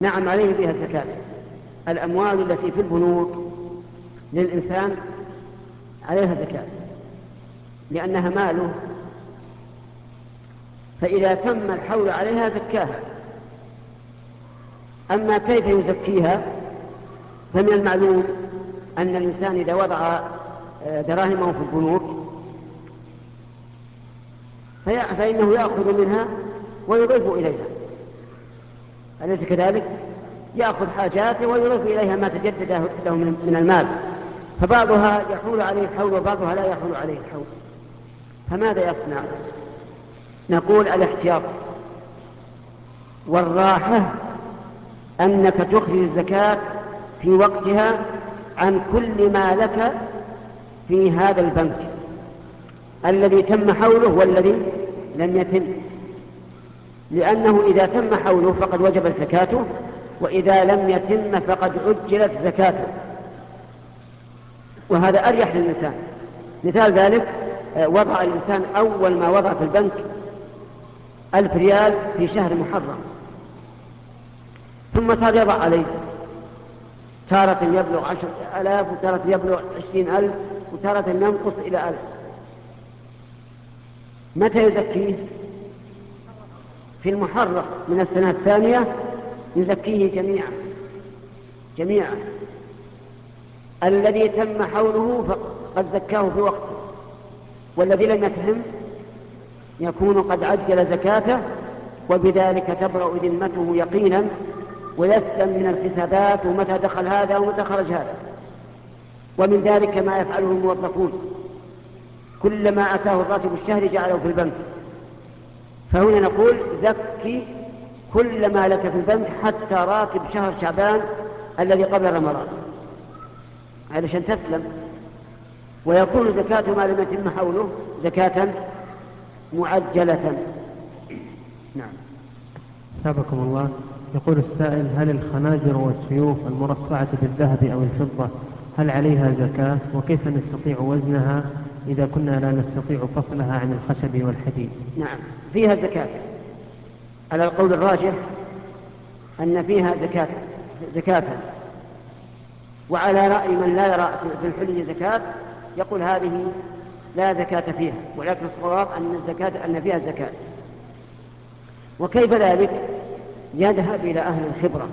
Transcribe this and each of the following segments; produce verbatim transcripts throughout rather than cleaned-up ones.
نعم عليه بها الزكاة. الأموال التي في البنوك للإنسان عليها زكاة لأنها ماله، فإذا تم الحول عليها زكاها. أما كيف يزكيها فمن المعلوم أن الإنسان إذا وضع دراهمه في البنوك فإنه يأخذ منها ويضيف إليها، أليس كذلك؟ يأخذ حاجاته ويضيف إليها ما تجدد له من المال، فبعضها يحول عليه الحول وبعضها لا يحول عليه الحول. فماذا يصنع؟ نقول الاحتياط والراحة أنك تخرج الزكاة في وقتها عن كل ما لك في هذا البنك الذي تم حوله والذي لم يتم، لأنه إذا تم حوله فقد وجبت زكاته، وإذا لم يتم فقد عجلت زكاته، وهذا أريح للإنسان. مثال ذلك وضع الإنسان أول ما وضع في البنك ألف ريال في شهر محرم، ثم صار يضع عليه، تارة يبلغ عشر آلاف وتارة يبلغ عشرين ألف وتارة ينقص إلى ألف. متى يزكيه؟ في المحرم من السنة الثانية يزكيه جميعا جميعا. الذي تم حوله فقد زكاه في وقته، والذي لم يتم يكون قد عجل زكاته، وبذلك تبرأ ذمته يقينا ويسلم من الحسابات ومتى دخل هذا ومتى خرج هذا. ومن ذلك ما يفعله الموظفون، كلما أتاه الراتب الشهري جعله في البنك. فهنا نقول زكي كل ما لك في البنك حتى راتب شهر شعبان الذي قبل رمضان علشان تسلم، ويكون زكاة ما لم يتم حوله زكاة معجلة. نعم. سابقكم الله. يقول السائل: هل الخناجر والسيوف المرصعة بالذهب أو الفضة هل عليها زكاة؟ وكيف نستطيع وزنها إذا كنا لا نستطيع فصلها عن الخشب والحديد؟ نعم فيها زكاة، على القول الراجح أن فيها زكاة زكاة وعلى رأي من لا يرى في الحلي زكاة يقول هذه لا زكاة فيها، ولكن الصواب أن الزكاة أن فيها زكاة. وكيف ذلك؟ يذهب إلى أهل الخبرة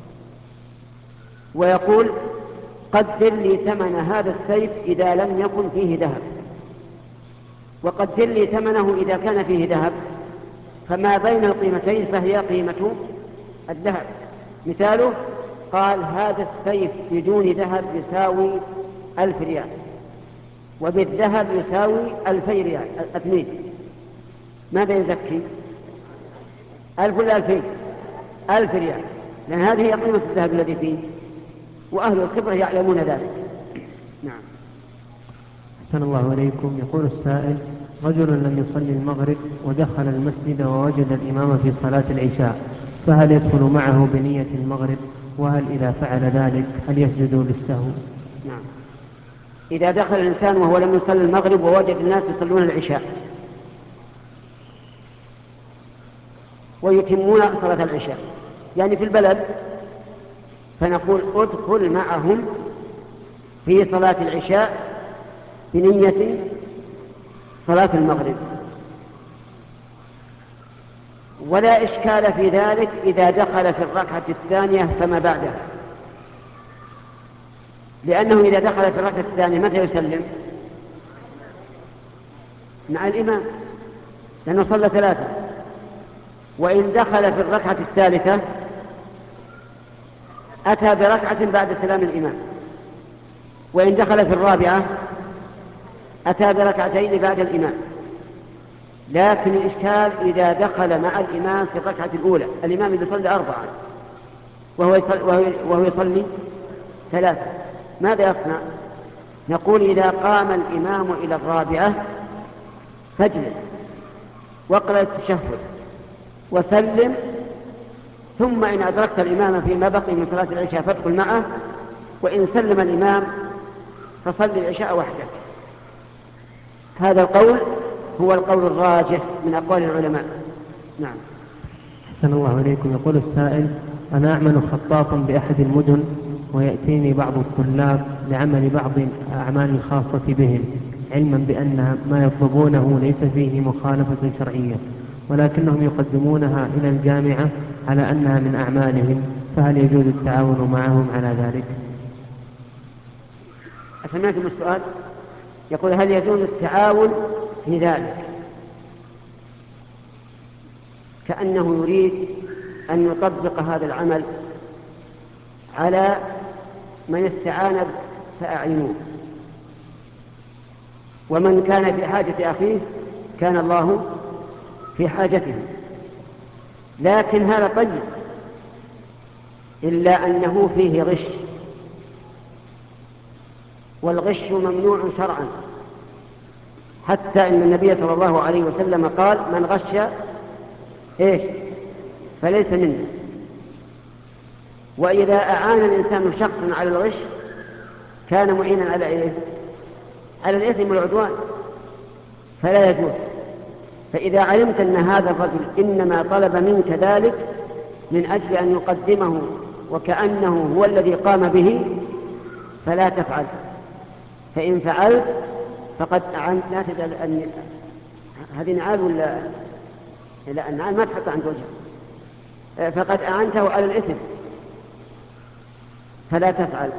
ويقول: قدر لي ثمن هذا السيف إذا لم يكن فيه ذهب، وقدر لي ثمنه إذا كان فيه ذهب، فما بين القيمتين فهي قيمة الذهب. مثاله: قال هذا السيف بدون ذهب يساوي ألف ريال، وبالذهب يساوي ألفي ريال اثنين. ماذا يزكي؟ ألف ولا ألفين؟ ألف ريال، لأن هذه هي قيمة الذهب الذي فيه، وأهل الخبرة يعلمون ذلك. نعم. أحسن الله عليكم. يقول السائل: رجل لم يصلي المغرب ودخل المسجد ووجد الإمام في صلاة العشاء، فهل يدخل معه بنية المغرب؟ وهل إذا فعل ذلك هل يسجد للسهو؟ نعم. إذا دخل الإنسان وهو لم يصلي المغرب ووجد الناس يصلون العشاء ويتمون صلاة العشاء، يعني في البلد، فنقول ادخل معهم في صلاة العشاء بنية صلاة المغرب، ولا إشكال في ذلك إذا دخل في الركعة الثانية فما بعدها، لأنه إذا دخل في الركعة الثانية متى يسلم؟ مع الإمام، لأنه صلى ثلاثة. وإن دخل في الركعة الثالثة أتى بركعة بعد سلام الإمام، وإن دخل في الرابعة أتى بركعتين بعد الإمام. لكن الإشكال إذا دخل مع الإمام في الركعة الأولى، الإمام إذا صلى أربعة وهو يصلي, وهو يصلي ثلاثة، ماذا يصنع؟ نقول إذا قام الإمام إلى الرابعة فاجلس واقرأ التشهد وسلم، ثم إن أدركت الإمام فيما بقي من صلاة العشاء فادخل معه، وإن سلم الإمام فصل العشاء وحده. هذا القول هو القول الراجح من أقوال العلماء. نعم. أحسن الله عليكم. يقول السائل: أنا أعمل خطاطا بأحد المدن، ويأتيني بعض الطلاب لعمل بعض الأعمال الخاصة بهم، علما بأن ما يطلبونه ليس فيه مخالفة شرعية، ولكنهم يقدمونها إلى الجامعة على أنها من أعمالهم، فهل يجوز التعاون معهم على ذلك؟ سمعتم السؤال؟ يقول هل يجوز التعاون في ذلك، كأنه يريد أن يطبق هذا العمل على من استعان فأعينوه، ومن كان في حاجة أخيه كان الله في حاجته. لكن هذا طيب، إلا أنه فيه غش، والغش ممنوع شرعا، حتى إن النبي صلى الله عليه وسلم قال من غش إيش فليس منا. وإذا أعان الإنسان شخصا على الغش كان معينا على إيه؟ على الإثم والعدوان، فلا يجوز. فإذا علمت أن هذا الرجل إنما طلب منك ذلك من أجل أن يقدمه وكأنه هو الذي قام به فلا تفعل، فإن فعلت فقد أعنت. لا تجعل أن هذه نعال ولا لا، النعال ما تحط عند وجهه، فقد أعنته على الإثم فلا تفعل.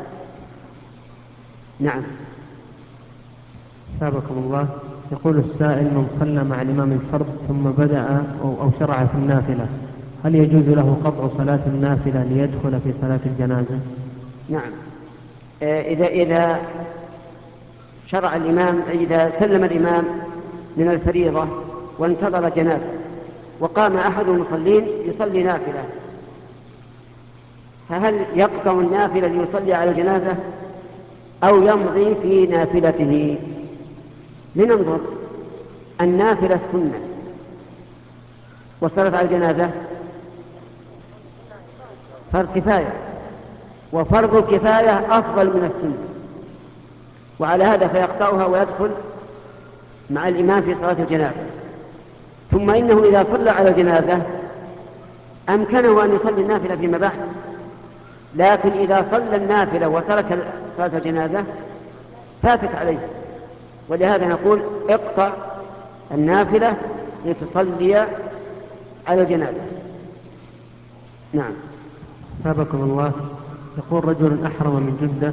نعم. ثابكم الله. يقول السائل من صلى مع الإمام الفرض ثم بدأ أو شرع في النافلة، هل يجوز له قطع صلاة النافلة ليدخل في صلاة الجنازة؟ نعم. إذا إذا شرع الإمام، إذا سلم الإمام من الفريضة وانتظر جنازة وقام أحد المصلين يصلي نافلة، فهل يقطع النافلة ليصلي على الجنازة أو يمضي في نافلته؟ لننظر. النافلة سنة، والصلاة على الجنازة فرض كفاية، وفرض الكفاية أفضل من السنة، وعلى هذا فيقطعها ويدخل مع الإمام في صلاة الجنازة. ثم إنه إذا صلى على الجنازة أمكنه أن يصلي النافلة فيما بعد، لكن إذا صلى النافلة وترك صلاة الجنازة فاتت عليه، ولهذا نقول اقطع النافلة لتصلي على الجنازة. نعم. ثابكم الله. يقول رجل أحرم من جدة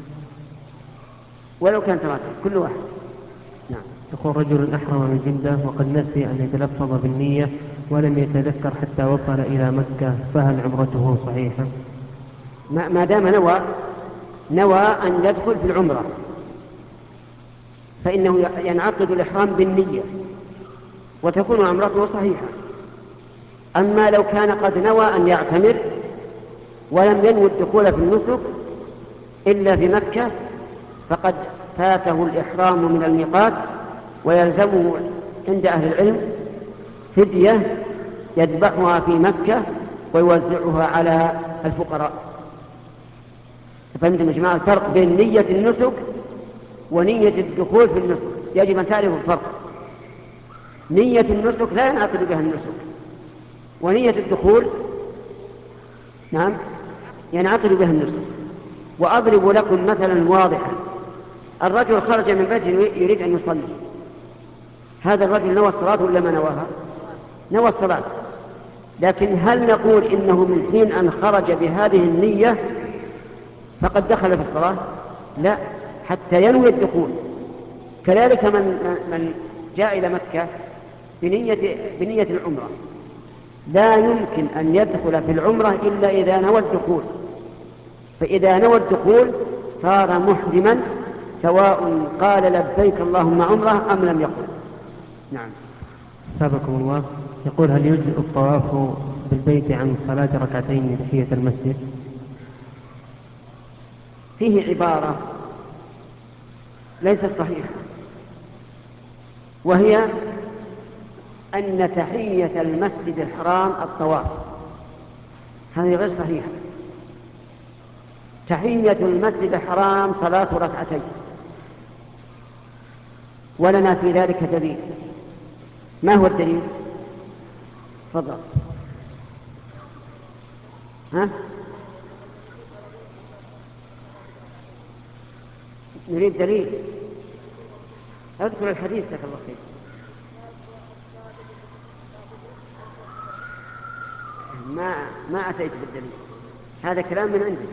ولو كان راتب كل واحد. نعم. يقول رجل أحرم من جدة وقد نسي أن يتلفظ بالنية ولم يتذكر حتى وصل إلى مكة، فهل عمرته صحيحة؟ ما دام نوى نوى أن يدخل في العمرة فإنه ينعقد الإحرام بالنية وتكون عمرته صحيحة. أما لو كان قد نوى أن يعتمر ولم ينوي الدخول في النسك إلا في مكة فقد فاته الإحرام من الميقات، ويلزمه عند أهل العلم فدية يذبحها في مكة ويوزعها على الفقراء. فهمتم يا جماعة الفرق بين نية النسك ونية الدخول في النسك؟ يجب أن تعرفوا الفرق. نية النسك لا ينعقد بها النسك، ونية الدخول نعم ينعقد بها النسك. وأضرب لكم مثلا واضحا. الرجل خرج من بيته يريد أن يصلي، هذا الرجل نوى الصلاة ولا ما نواها؟ نوى الصلاة، لكن هل نقول إنه من حين أن خرج بهذه النية فقد دخل في الصلاة؟ لا، حتى ينوي الدخول. كذلك من, من جاء إلى مكة بنية, بنية العمرة لا يمكن أن يدخل في العمرة إلا إذا نوى الدخول، فإذا نوى الدخول صار محرما سواء قال لبيك اللهم عمره أم لم يقل. نعم. سابقكم الله. يقول هل يجزئ الطواف بالبيت عن صلاة ركعتين تحية المسجد؟ فيه عبارة ليست صحيحة، وهي أن تحية المسجد الحرام الطواف، هذه غير صحيحة. تحية المسجد الحرام صلاة ركعتين، ولنا في ذلك دليل. ما هو الدليل؟ تفضل. ها؟ نريد دليل. اذكر الحديث جزاك الله خير. ما ما أتيت بالدليل، هذا كلام من عندك.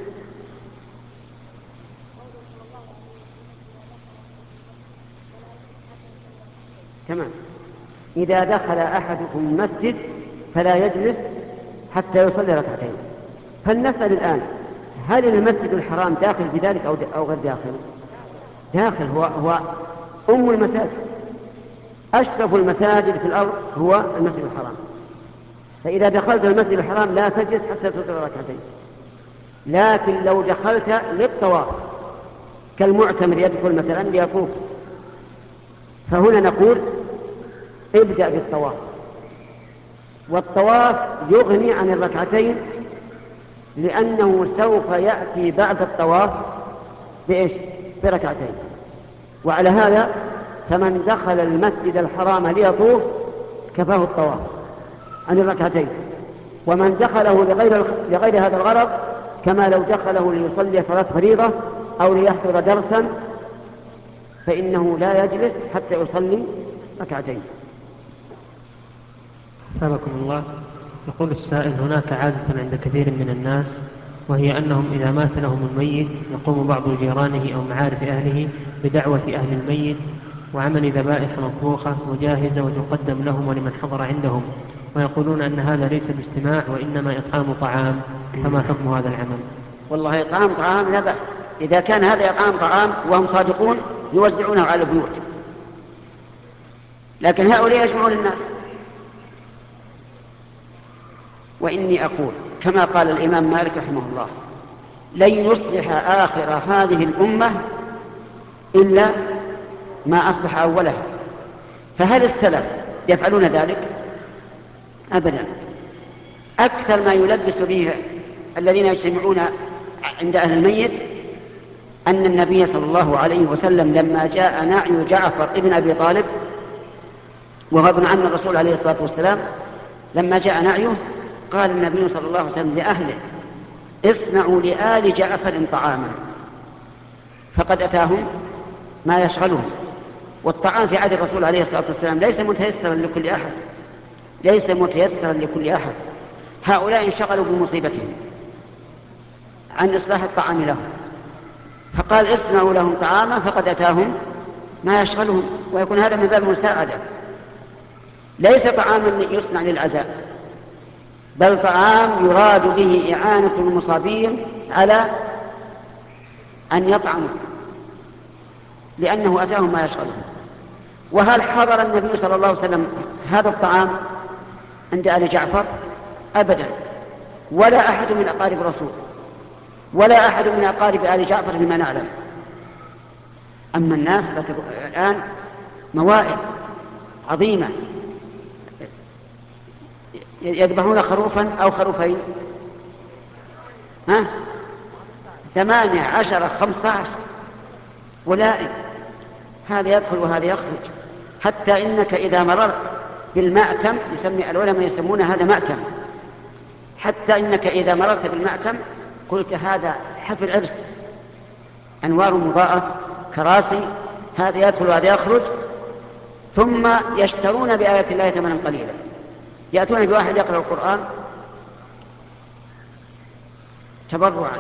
تمام. إذا دخل أحدكم المسجد فلا يجلس حتى يصلي ركعتين. فلنسأل الآن، هل المسجد الحرام داخل في ذلك أو غير داخل؟ داخل، هو, هو أم المساجد، أشرف المساجد في الأرض هو المسجد الحرام. فإذا دخلت المسجد الحرام لا تجلس حتى تصلي ركعتين. لكن لو دخلت للطواف كالمعتمر يدخل مثلا ليطوف، فهنا نقول ابدأ بالطواف، والطواف يغني عن الركعتين، لأنه سوف يأتي بعد الطواف بإيش؟ بركعتين. وعلى هذا فمن دخل المسجد الحرام ليطوف كفاه الطواف عن الركعتين، ومن دخله لغير, لغير هذا الغرض كما لو دخله ليصلي صلاة فريضة أو ليحضر درسا فإنه لا يجلس حتى يصلي ركعتين. سبحانكم الله. يقول السائل: هناك عادة عند كثير من الناس، وهي أنهم إذا مات لهم الميت يقوم بعض جيرانه أو معارف أهله بدعوة أهل الميت وعمل ذبائح مطبوخة مجاهزة وتقدم لهم ولمن حضر عندهم، ويقولون أن هذا ليس باجتماع وإنما إطعام طعام، فما حكم هذا العمل؟ والله إطعام طعام لا بأس، إذا كان هذا إطعام طعام وهم صادقون يوزعونه على البيوت، لكن هؤلاء يجمعون الناس. وإني أقول كما قال الإمام مالك رحمه الله: لن يصلح آخر هذه الأمة إلا ما أصلح أولها. فهل السلف يفعلون ذلك؟ أبدا. أكثر ما يلبس به الذين يجتمعون عند أهل الميت أن النبي صلى الله عليه وسلم لما جاء نعي جعفر ابن أبي طالب وهو ابن عم الرسول عليه الصلاة والسلام، لما جاء نعيه قال النبي صلى الله عليه وسلم لأهله: اصنعوا لآل جعفر طعاما، فقد أتاهم ما يشغلهم. والطعام في عهد الرسول عليه الصلاة والسلام ليس متيسرا لكل أحد، ليس متيسرا لكل أحد. هؤلاء انشغلوا بمصيبتهم عن إصلاح الطعام لهم، فقال: اصنعوا لهم طعاما فقد أتاهم ما يشغلهم. ويكون هذا من باب المساعدة، ليس طعاما يصنع للعزاء، بل طعام يراد به إعانة المصابين على أن يطعموا، لأنه أتاهم ما يشغلهم. وهل حضر النبي صلى الله عليه وسلم هذا الطعام عند آل جعفر؟ أبدا، ولا أحد من أقارب الرسول، ولا أحد من أقارب آل جعفر بما نعلم. أما الناس الآن موائد عظيمة، يذبحون خروفا أو خروفين، ها ثمانية عشر خمسة عشر ولائم، هذا يدخل وهذا يخرج. حتى إنك إذا مررت بالمأتم، يسمي العلماء يسمون هذا مأتم، حتى إنك إذا مررت بالمأتم قلت هذا حفل عرس، أنوار مضاءة، كراسي، هذا يدخل وهذا يخرج. ثم يشترون بآيات الله ثمنا قليلا، يأتون بواحد يقرأ القرآن تبرعا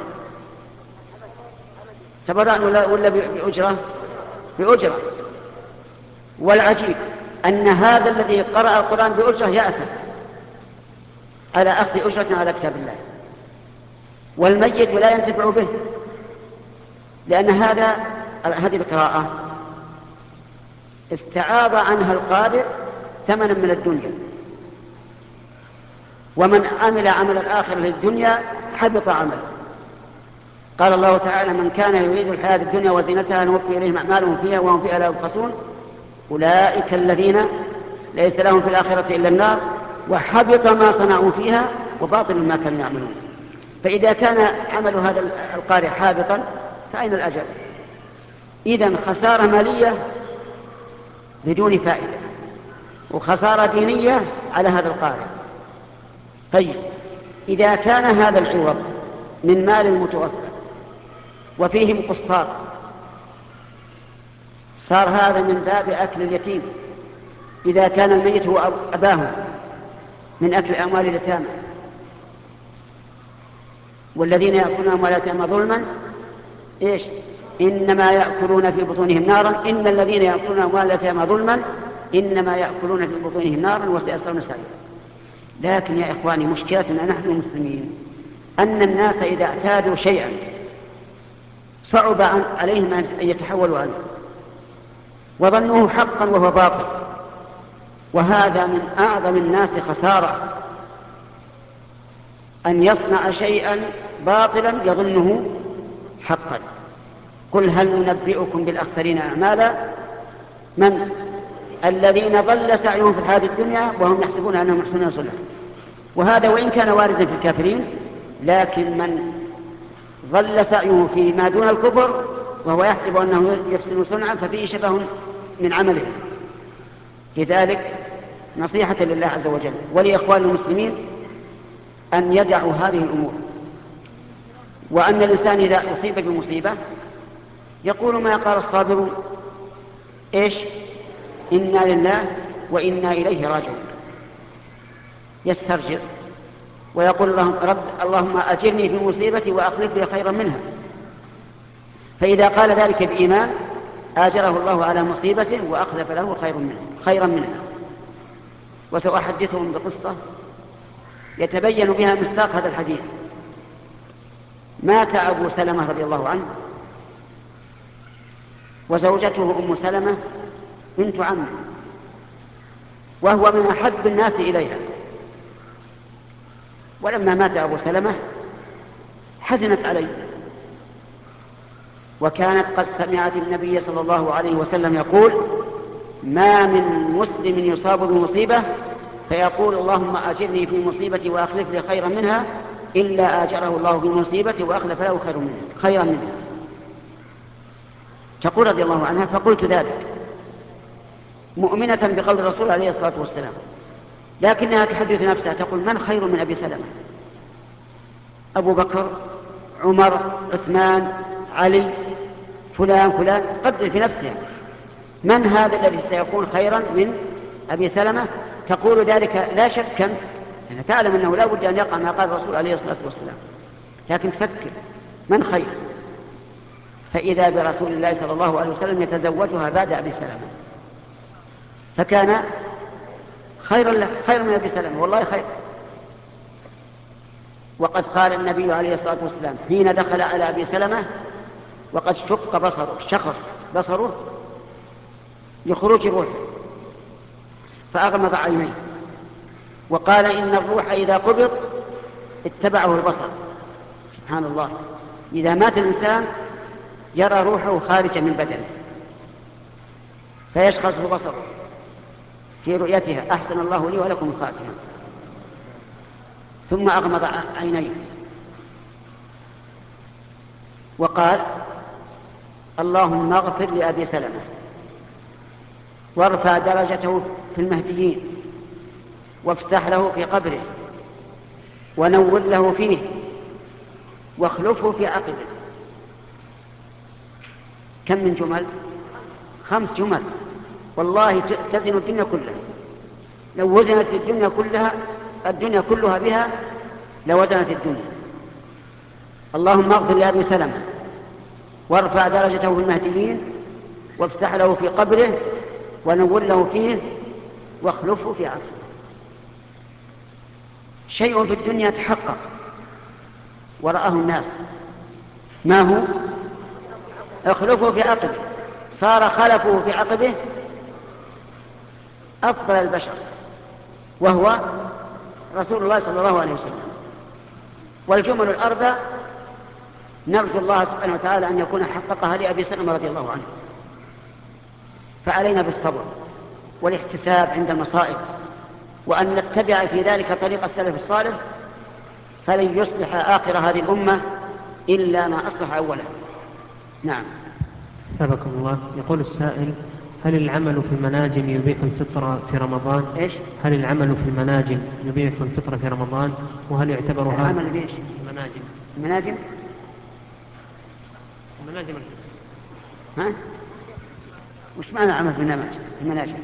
تبرعا ولا, ولا بأجرة بأجرة. والعجيب أن هذا الذي قرأ القرآن بأجرة يأثم على أخذ أجرة على كتاب الله، والميت لا ينتفع به، لأن هذا هذه القراءة استعاض عنها القارئ ثمنا من الدنيا، ومن عمل عمل الآخرة للدنيا حبط عمله. قال الله تعالى: من كان يريد الحياة الدنيا وزينتها نوفي إليهم أعمالهم فيها وهم فيها لا يبخسون أولئك الذين ليس لهم في الآخرة إلا النار وحبط ما صنعوا فيها وباطل ما كانوا يعملون. فإذا كان عمل هذا القارئ حابطا فأين الأجر؟ إذن خسارة مالية بدون فائدة، وخسارة دينية على هذا القارئ. طيب، إذا كان هذا العوض من مال المتوفى وفيهم قصار، صار هذا من باب أكل اليتيم إذا كان الميت هو أباه، من أكل أموال اليتامى. والذين يأكلون أموال اليتامى ظلما إيش؟ إنما يأكلون في بطونهم نارا إن الذين يأكلون أموال اليتامى ظلما إنما يأكلون في بطونهم نارا وسيصلون سعيرا. لكن يا إخواني مشكلتنا نحن المسلمين أن الناس إذا اعتادوا شيئا صعب عليهم أن يتحولوا عنه وظنوه حقا وهو باطل، وهذا من أعظم الناس خسارة، أن يصنع شيئا باطلا يظنه حقا. قل هل ننبئكم بالأخسرين أعمالا؟ من الذين ضل سعيهم في الحياة الدنيا وهم يحسبون أنهم يحسنون صنعا. وهذا وإن كان واردا في الكافرين، لكن من ضل سعيه فيما دون الكفر وهو يحسب أنه يحسن صنعا ففيه شبه من عمله. لذلك نصيحة لله عز وجل ولإخوان المسلمين أن يدعوا هذه الأمور، وأن الإنسان إذا أصيب بمصيبة يقول ما قال الصابرون إيش؟ إنا لله وإنا إليه راجعون. يسترجع ويقول اللهم, رب اللهم أجرني في مصيبتي وأخلف لي خيرا منها. فإذا قال ذلك بإيمان آجره الله على مصيبته وأخلف له خير منها خيرا منها. وسأحدثهم بقصة يتبين بها مصداق هذا الحديث. مات أبو سلمة رضي الله عنه وزوجته أم سلمة بنت عمه، وهو من أحب الناس إليها. ولما مات أبو سلمة حزنت عليه، وكانت قد سمعت النبي صلى الله عليه وسلم يقول ما من مسلم يصاب بمصيبة فيقول اللهم أجرني في مصيبتي وأخلف لي خيرا منها إلا آجره الله في مصيبته وأخلف له خيرا منها خيرا منها. تقول رضي الله عنها فقلت ذلك مؤمنة بقول الرسول عليه الصلاة والسلام، لكنها تحدث نفسها تقول من خير من أبي سلمة؟ أبو بكر، عمر، عثمان، علي، فلان فلان، تقدر في نفسها من هذا الذي سيكون خيرا من أبي سلمة؟ تقول ذلك لا شكا، يعني تعلم أنه لا بد أن يقع ما قال الرسول عليه الصلاة والسلام، لكن تفكر من خير؟ فإذا برسول الله صلى الله عليه وسلم يتزوجها بعد أبي سلمة، فكان خيرا له خير من أبي سلمة، والله خير. وقد قال النبي عليه الصلاة والسلام حين دخل على أبي سلمة وقد شق بصره شخص بصره لخروج روحه فأغمض عينيه وقال إن الروح إذا قبض اتبعه البصر. سبحان الله، إذا مات الإنسان يرى روحه خارجة من بدنه فيشخص بصره في رؤيتها أحسن الله لي ولكم الخاتمة. ثم أغمض عينيه وقال اللهم اغفر لأبي سلمة وارفع درجته في المهديين وافسح له في قبره ونور له فيه واخلفه في عقبه. كم من جمل؟ خمس جمل، والله تزن الدنيا كلها. لو وزنت الدنيا كلها الدنيا كلها بها لوزنت الدنيا. اللهم اغفر لأبي سلمة وارفع درجته في المهديين وافسح له في قبره ونور له فيه واخلفه في عقبه. شيء في الدنيا تحقق ورآه الناس، ما هو؟ اخلفه في عقبه، صار خلفه في عقبه أفضل البشر وهو رسول الله صلى الله عليه وسلم. والجمل الأربع نرجو الله سبحانه وتعالى أن يكون حققها لأبي سلمة رضي الله عنه. فعلينا بالصبر والاحتساب عند المصائب، وأن نتبع في ذلك طريق السلف الصالح، فلن يصلح آخر هذه الأمة إلا ما أصلح أولا. نعم. حفظكم الله. يقول السائل هل العمل في المناجم يبيح الفطر في رمضان؟ إيش؟ هل العمل في المناجم يبيح الفطر في رمضان؟ وهل يعتبر هذا العمل بإيش؟ المناجم المناجم؟ المناجم الفطر. ها؟ وش معنى عمل في المناجم؟ المناجم؟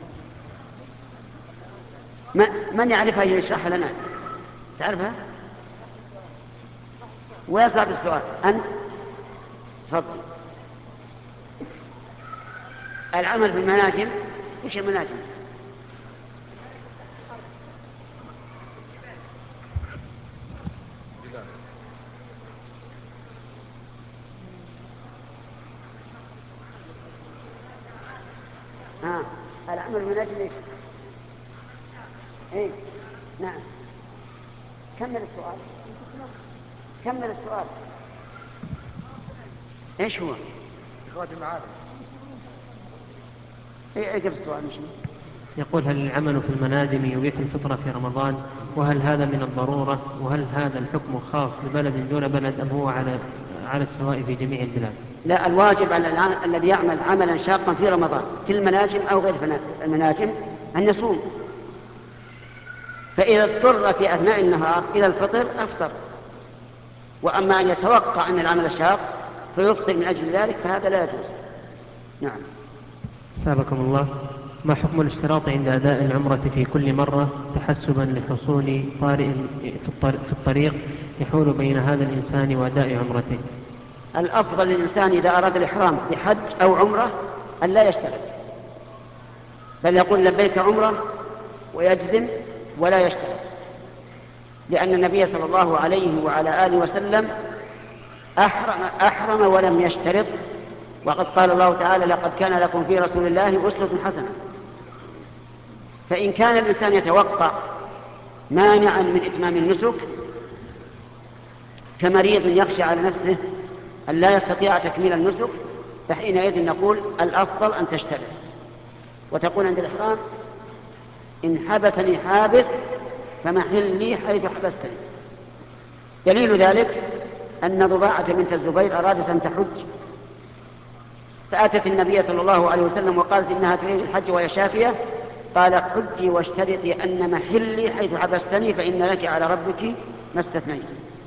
من يعرفها يشرحها لنا؟ تعرفها؟ وين صار السؤال؟ أنت؟ تفضل. العمل في المناجم، وش المناجم؟ ها، العمل في المناجم ايش؟ ايه، نعم. كمل السؤال. كمل السؤال. ايش هو؟ إخراج المعادن. ايه، اقرأ السؤال مش يقول هل العمل في المناجم يبيح الفطر في رمضان؟ وهل هذا من الضرورة؟ وهل هذا الحكم خاص ببلد دون بلد أم هو على على السواء في جميع البلاد؟ لا، الواجب على الذي يعمل عملا شاقا في رمضان في المناجم أو غير المناجم أن يصوم، فإذا اضطر في أثناء النهار إلى الفطر أفطر. وأما أن يتوقع أن العمل شاق فيفطر من أجل ذلك فهذا لا يجوز. نعم. ثابكم الله. ما حكم الاشتراط عند أداء العمرة في كل مرة تحسبا لحصول طارئ في الطريق يحول بين هذا الإنسان وأداء عمرته؟ الأفضل للإنسان إذا أراد الإحرام بحج أو عمرة أن لا يشترط، بل يقول لبيك عمرة ويجزم ولا يشترط، لأن النبي صلى الله عليه وعلى آله وسلم أحرم, أحرم ولم يشترط، وقد قال الله تعالى لقد كان لكم في رسول الله أسوة حسنة. فإن كان الإنسان يتوقع مانعا من إتمام النسك كمريض يخشى على نفسه أن لا يستطيع تكميل النسك، فحينئذ نقول الأفضل أن تشترط وتقول عند الإحرام إن حبسني حابس فمحلي حيث حبستني. دليل ذلك أن ضباعة بنت الزبير أرادت أن تحج فأتت النبي صلى الله عليه وسلم وقالت إنها تريد الحج وهي شافية، قال حجي واشترطي أن محلي حيث حبستني فإن لك على ربك ما استثنيت.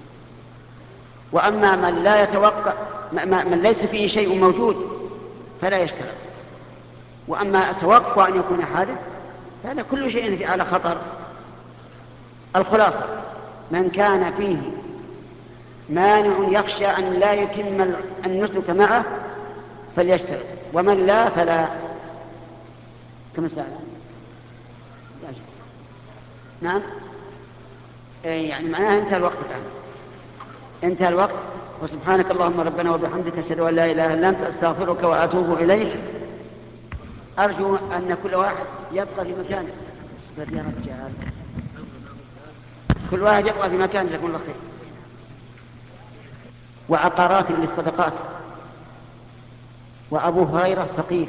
وأما من لا يتوقع من ليس فيه شيء موجود فلا يشترط. وأما أتوقع أن يكون حادث فهذا كل شيء في على خطر. الخلاصة من كان فيه مانع يخشى أن لا يتم النسك معه فليشترط، ومن لا فلا. كم ساعة؟ نعم. يعني معناها انتهى الوقت الآن، انتهى الوقت. وسبحانك اللهم ربنا وبحمدك أشهد أن لا إله إلا أنت أستغفرك وأتوب إليك. أرجو أن كل واحد يبقى في مكانه. اصبر يا رجال، كل واحد يبقى في مكانه جزاكم الله خير. وعقارات للصدقات. وأبو هريرة فقير،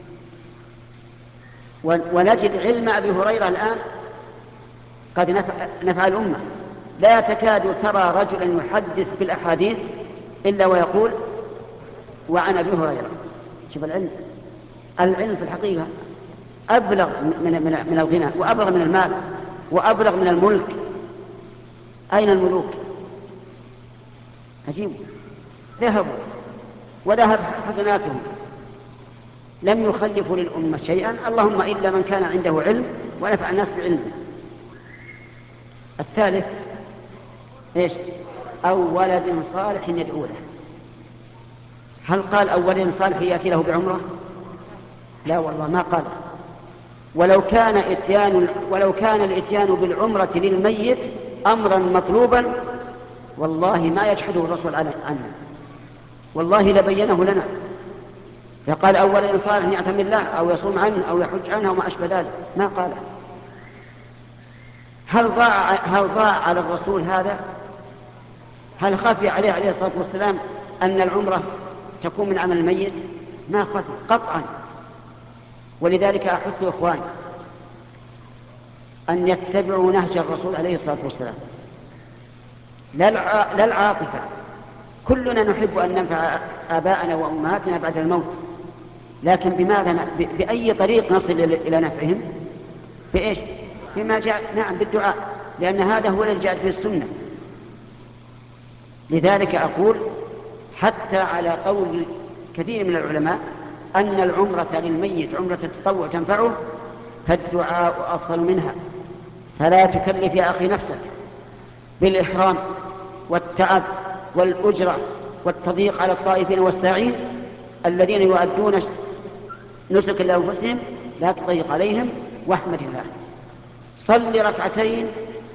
ونجد علم أبي هريرة الآن قد نفع, نفع الأمة. لا تكاد ترى رجلا يحدث بالأحاديث إلا ويقول وعن أبي هريرة. شوف العلم، العلم في الحقيقة أبلغ من, من, من الغنى، وأبلغ من المال، وأبلغ من الملك. أين الملوك؟ عجيب، ذهبوا وذهب حسناتهم، لم يخلفوا للأمة شيئا، اللهم إلا من كان عنده علم ونفع الناس بعلمه. الثالث إيش؟ أو ولد صالح يدعو له. هل قال أو ولد صالح يأتي له بعمره؟ لا والله ما قال. ولو كان إتيان ولو كان الإتيان بالعمرة للميت أمرا مطلوبا والله ما يجحده الرسول عنه، والله لبينه لنا. فقال أو ولد صالح يعتمد الله أو يصوم عنه أو يحج عنه وما أشبه ذلك، ما قال. هل ضاع هل ضاع على الرسول هذا؟ هل خفي عليه عليه الصلاة والسلام أن العمرة تكون من عمل الميت؟ ما خفي قطعا. ولذلك أحث إخواني أن يتبعوا نهج الرسول عليه الصلاة والسلام، لا العاطفة. كلنا نحب أن ننفع آباءنا وأمهاتنا بعد الموت، لكن بماذا ن... ب... بأي طريق نصل إلى نفعهم؟ بإيش؟ بما جاء، نعم، بالدعاء، لأن هذا هو الذي جاء في السنة. لذلك أقول حتى على قول كثير من العلماء أن العمرة للميت عمرة التطوع تنفعه، فالدعاء أفضل منها. فلا تكلف يا أخي نفسك بالإحرام والتعب والأجرة والتضييق على الطائفين والساعين الذين يؤدون نسك لأنفسهم، لا تضيق عليهم واحمد الله. صل ركعتين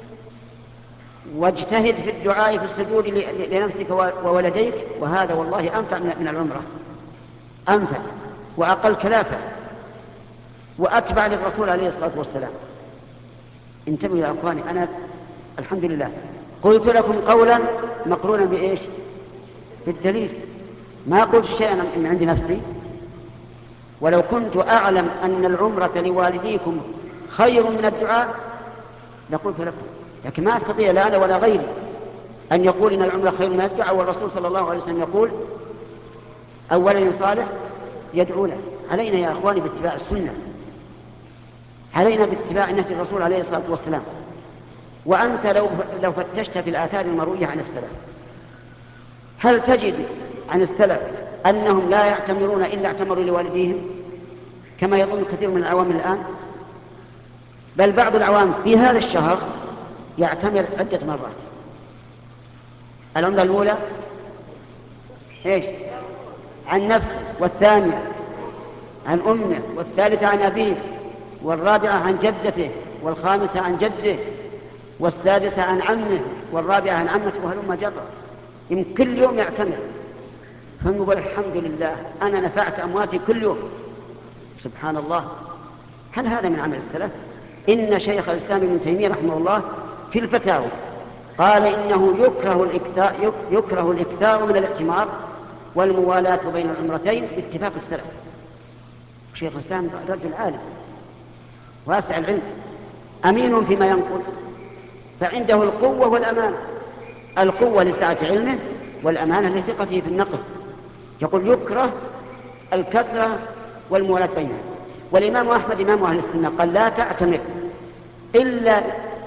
واجتهد في الدعاء في السجود لنفسك وولديك، وهذا والله أنفع من العمرة، أنفع وأقل كلافة وأتبع للرسول عليه الصلاة والسلام. انتبهوا يا أخواني، أنا الحمد لله قلت لكم قولا مقرونا بإيش؟ بالدليل، ما قلت شيئا من عند نفسي. ولو كنت أعلم أن العمرة لوالديكم خير من الدعاء لقلت لكم، لكن ما أستطيع لا أنا ولا غيري أن يقول إن العمرة خير من الدعاء، والرسول صلى الله عليه وسلم يقول أولا صالح يدعو له. علينا يا أخواني باتباع السنة، علينا باتباع نهج الرسول عليه الصلاة والسلام. وأنت لو لو فتشت في الآثار المروية عن السلف، هل تجد عن السلف أنهم لا يعتمرون إلا اعتمروا لوالديهم كما يظن كثير من العوام الآن؟ بل بعض العوام في هذا الشهر يعتمر عدة مرات. العمرة الأولى إيش؟ عن نفسه، والثانية عن أمه، والثالثة عن أبيه، والرابعة عن جدته، والخامسة عن جده، والسادسة عن عمه، والرابعة عن عمته، وهلم جرا. يمكن كل يوم يعتمر، فنقول الحمد لله أنا نفعت أمواتي كل يوم. سبحان الله، هل هذا من عمل السلف؟ إن شيخ الإسلام ابن تيمية رحمه الله في الفتاوى قال إنه يكره الإكثار, يكره الإكثار من الاعتمار والموالاة بين العمرتين باتفاق السلف. شيخ الإسلام رجل عالم واسع العلم، أمين فيما ينقل، فعنده القوة والأمانة، القوة لسعة علمه والأمانة لثقته في النقل. يقول يكره الكثرة والموالاة بينهم. والإمام أحمد إمام أهل السنة قال لا تعتمر إلا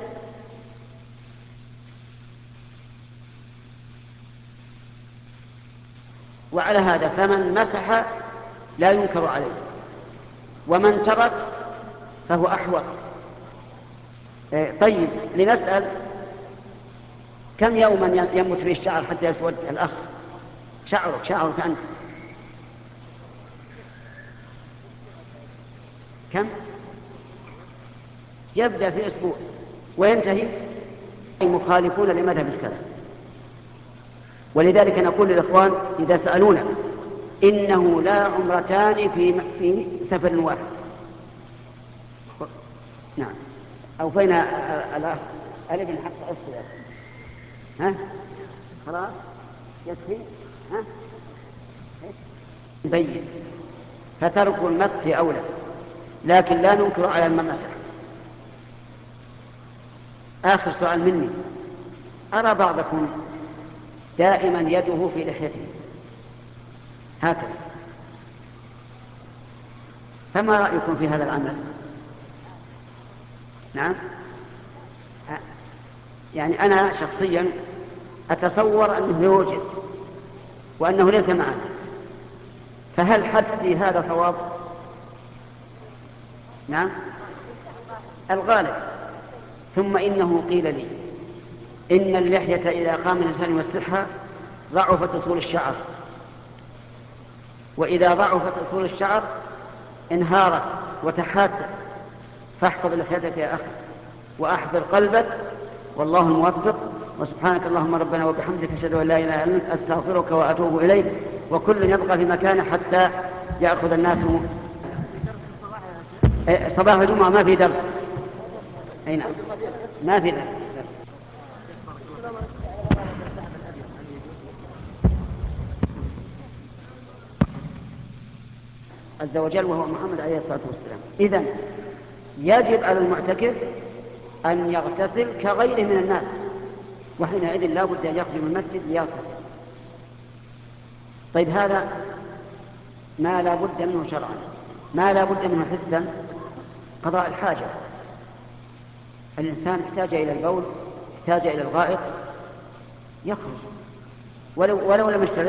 وعلى هذا فمن مسح لا ينكر عليه، ومن ترك فهو أحوط. طيب لنسأل كم يوما ينبت فيه الشعر حتى يسود الأخ؟ شعرك شعرك أنت كم؟ يبدأ في أسبوع وينتهي. مخالفون لمذهب السلف. ولذلك نقول للإخوان إذا سألونا إنه لا عمرتان في في سفر واحد. نعم، أوفينا الأخ ألف حق أسفل. ها خلاص يكفي. ها بين، فترك المسح أولى، لكن لا ننكر على من مسح. آخر سؤال مني، أرى بعضكم دائما يده في لحيته هكذا، فما رأيكم في هذا العمل؟ نعم، يعني أنا شخصيا أتصور أنه يوجد وأنه ليس معنا، فهل حدي هذا صواب؟ نعم الغالب. ثم إنه قيل لي إن اللحية إذا قام الإنسان يمسحها ضعفت أصول الشعر، وإذا ضعفت أصول الشعر انهارت وتحاتت. فاحفظ لحيتك يا أخي وأحضر قلبك، والله الموفق. وسبحانك اللهم ربنا وبحمدك أشهد أن لا إله إلا أنت أستغفرك وأتوب إليك. وكل يبقى في مكانه حتى يأخذ الناس. صباح الجمعة ما في درس. أي نعم ما في درس. عز وجل وهو محمد عليه الصلاة والسلام. إذن يجب على المعتكف أن يغتسل كغيره من الناس، وحينئذ لا بد أن يخرج من المسجد ليغتسل. طيب هذا ما لا بد منه شرعا. ما لا بد منه حسا، قضاء الحاجة. الإنسان احتاج إلى البول، احتاج إلى الغائط، يخرج ولو, ولو لم يشترط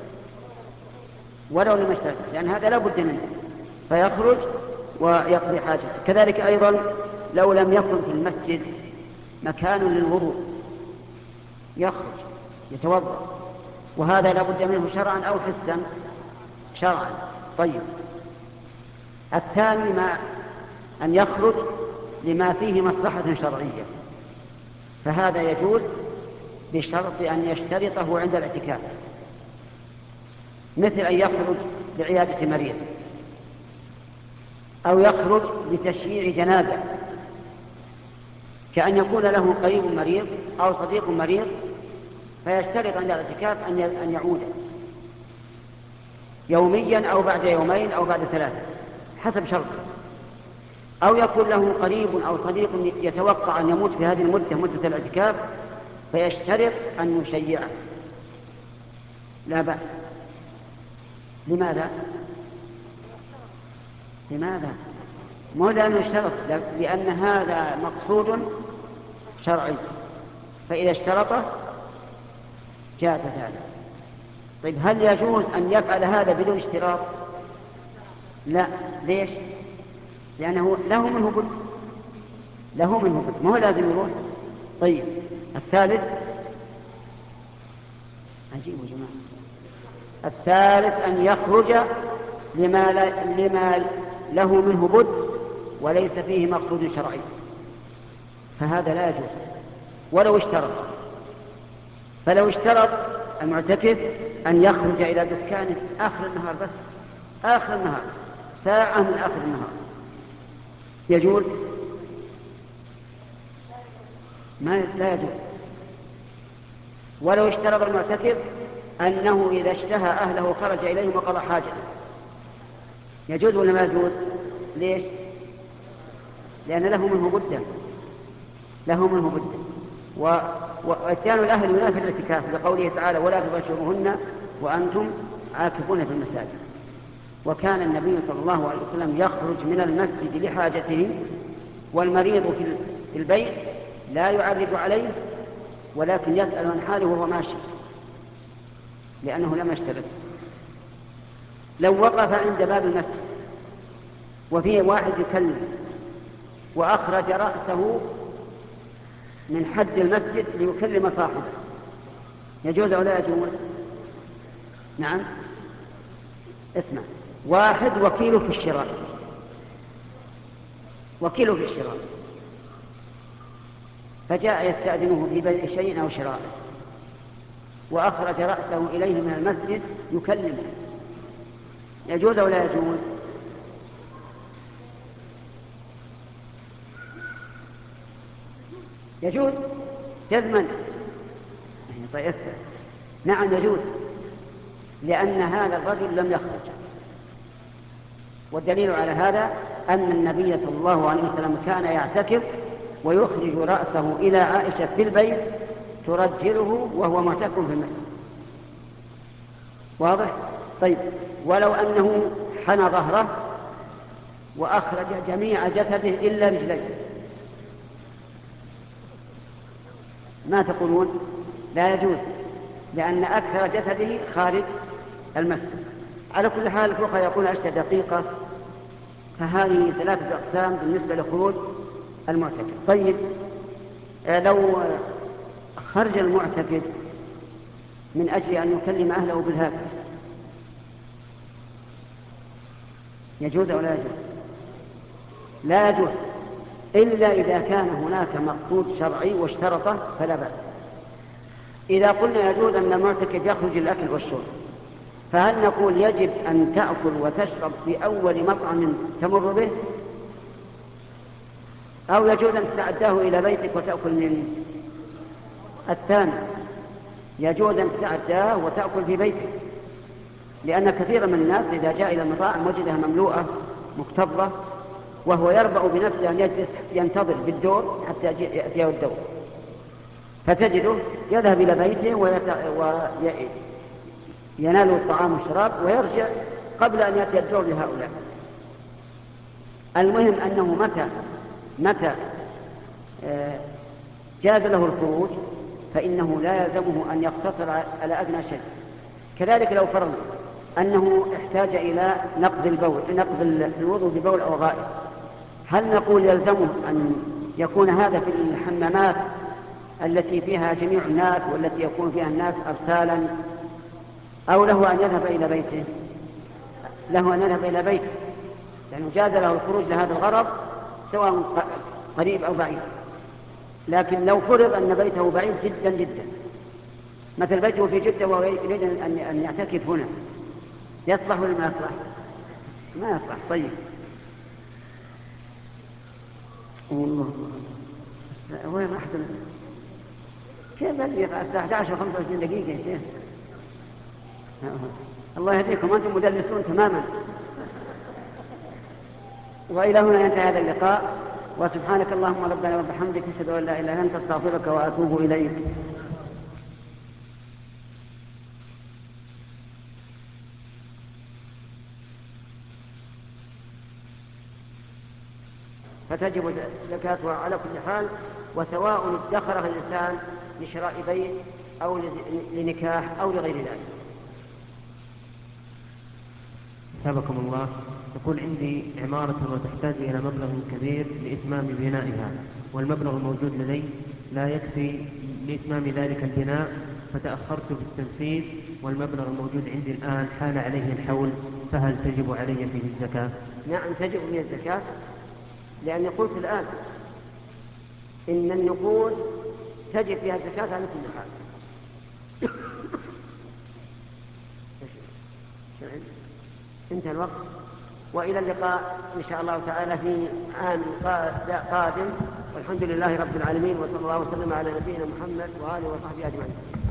ولو لم يشترط لأن هذا لا بد منه، فيخرج ويقضي حاجته. كذلك أيضا لو لم يكن في المسجد مكان للوضوء يخرج يتوضأ، وهذا لا بد منه شرعا أو حسا. شرعا. طيب، الثاني ما أن يخرج لما فيه مصلحة شرعية، فهذا يجوز بشرط أن يشترطه عند الاعتكاف، مثل أن يخرج لعيادة مريض، أو يخرج لتشييع جنازة، كأن يكون له قريب مريض أو صديق مريض فيشترط عند الاعتكاف أن يعود يوميا أو بعد يومين أو بعد ثلاثة حسب شرطه، أو يكون له قريب أو صديق يتوقع أن يموت في هذه المدة مدة الاعتكاف فيشترط أن يشيعه، لا بأس. لماذا؟ لماذا؟ مو لأنه اشترط، لأن هذا مقصود شرعي، فإذا اشترطه جاء ذلك. طيب، هل يجوز أن يفعل هذا بدون اشتراط؟ لا. ليش؟ لأنه له منه بد، له منه بد، ما هو لازم يروح. طيب، الثالث، عجيب يا جماعة، الثالث أن يخرج لما, لما له منه بد وليس فيه مقصود شرعي، فهذا لا يجوز ولو اشترط. فلو اشترط المعتكف أن يخرج إلى دكانه آخر النهار، بس آخر النهار، ساعة من آخر النهار، يجوز؟ ما لا يجوز. ولو اشترط المعتكف أنه إذا اشتهى أهله خرج إليهم وقضى حاجته، يجوز ولا ما يجوز؟ ليش؟ لأن له منه بدا، له منه بدا. واتيان الأهل ينافي الاعتكاف لقوله تعالى: ولا تباشروهن وأنتم عاكفون في المساجد. وكان النبي صلى الله عليه وسلم يخرج من المسجد لحاجته، والمريض في البيت لا يعرض عليه ولكن يسأل عن حاله وهو ماشي، لأنه لم يشترط. لو وقف عند باب المسجد وفيه واحد يكلم وأخرج رأسه من حد المسجد ليكلم صاحبه، يجوز أو لا يجوز؟ نعم. اسمع، واحد وكيله في الشراء، وكيله في الشراء فجاء يستأذنه في بيع شيء أو شراء، وأخرج رأسه إليه من المسجد يكلمه، يجوز أو لا يجوز؟ يجوز جزما. طيب، نعم يجوز، لأن هذا الرجل لم يخرج. والدليل على هذا أن النبي صلى الله عليه وسلم كان يعتكف ويخرج رأسه إلى عائشة في البيت ترجله وهو معتكف في المسجد. واضح؟ طيب، ولو أنه حنى ظهره وأخرج جميع جسده إلا رجليه، ما تقولون؟ لا يجوز، لأن أكثر جسده خارج المسجد. على كل حال الفقهاء يقول أشتى دقيقة، فهذه ثلاثة أقسام بالنسبة لخروج المعتكف. طيب، لو خرج المعتكف من أجل أن يكلم أهله بالهاتف، يجوز أو لا يجوز؟ لا يجوز، إلا إذا كان هناك مقصود شرعي واشترطه فلا بأس. إذا قلنا يجوز أن المعتكف يخرج الأكل والشرب، فهل نقول يجب أن تأكل وتشرب في أول مطعم تمر به، أو يجوز أن تتعداه إلى بيتك وتأكل منه؟ الثاني، يجوز أن تتعداه وتأكل في بيتك، لأن كثيرا من الناس إذا جاء إلى المطاعم وجدها مملوءة مكتظة وهو يربأ بنفسه أن يجلس ينتظر بالدور حتى يأتيه الدور، فتجده يذهب إلى بيته وينال الطعام والشراب ويرجع قبل أن يأتي الدور لهؤلاء. المهم أنه متى متى جاز له الخروج فإنه لا يلزمه أن يقتصر على أدنى شيء. كذلك لو فرض أنه احتاج إلى نقض البول نقض الوضوء ببول أو غائط، هل نقول يلزمه أن يكون هذا في الحمامات التي فيها جميع الناس والتي يكون فيها الناس أرسالا، أو له أن يذهب إلى بيته؟ له أن يذهب إلى بيته، لأنه جاز له الخروج لهذا الغرض سواء قريب أو بعيد. لكن لو فرض أن بيته بعيد جدا جدا، مثل بيته في جدة وهو يريد أن يعتكف هنا، يصلح ولا ما يصلح؟ ما يصلح. طيب والله وين راح كيف اللي الساعة أحد عشر وخمسة وعشرين دقيقة يا شيخ؟ الله يهديكم، أنتم مدلسون تماما. وإلى هنا ينتهي هذا اللقاء، وسبحانك اللهم ربنا وبحمدك أشهد أن لا إله إلا أنت أستغفرك وأتوب إليك. فتجب زكاتها على كل حال، وسواء ادخرها الإنسان لشراء بيت أو لنكاح أو لغير ذلك. حفظكم الله. يقول عندي عمارة وتحتاج إلى مبلغ كبير لإتمام بنائها، والمبلغ الموجود لدي لا يكفي لإتمام ذلك البناء، فتأخرت في التنفيذ والمبلغ الموجود عندي الآن حال عليه الحول، فهل تجب علي فيه الزكاة؟ نعم تجب فيه الزكاة، لأني قلت الآن إن النقود تجب فيها الزكاة على كل حال. انتهى الوقت، وإلى اللقاء إن شاء الله تعالى في عام قادم، والحمد لله رب العالمين، وصلى الله وسلم على نبينا محمد وآله وصحبه أجمعين.